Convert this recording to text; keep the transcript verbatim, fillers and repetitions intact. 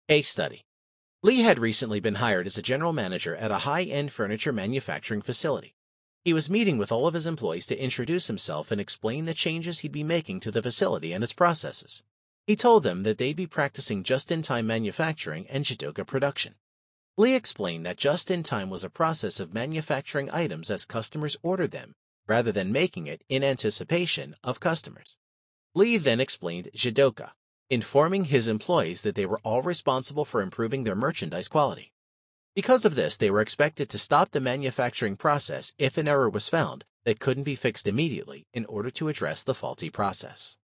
Case study. Lee had recently been hired as a general manager at a high-end furniture manufacturing facility. He was meeting with all of his employees to introduce himself and explain the changes he'd be making to the facility and its processes. He told them that they'd be practicing just-in-time manufacturing and Jidoka production. Lee explained that just-in-time was a process of manufacturing items as customers ordered them, rather than making it in anticipation of customers. Lee then explained Jidoka, informing his employees that they were all responsible for improving their merchandise quality. Because of this, they were expected to stop the manufacturing process if an error was found that couldn't be fixed immediately in order to address the faulty process.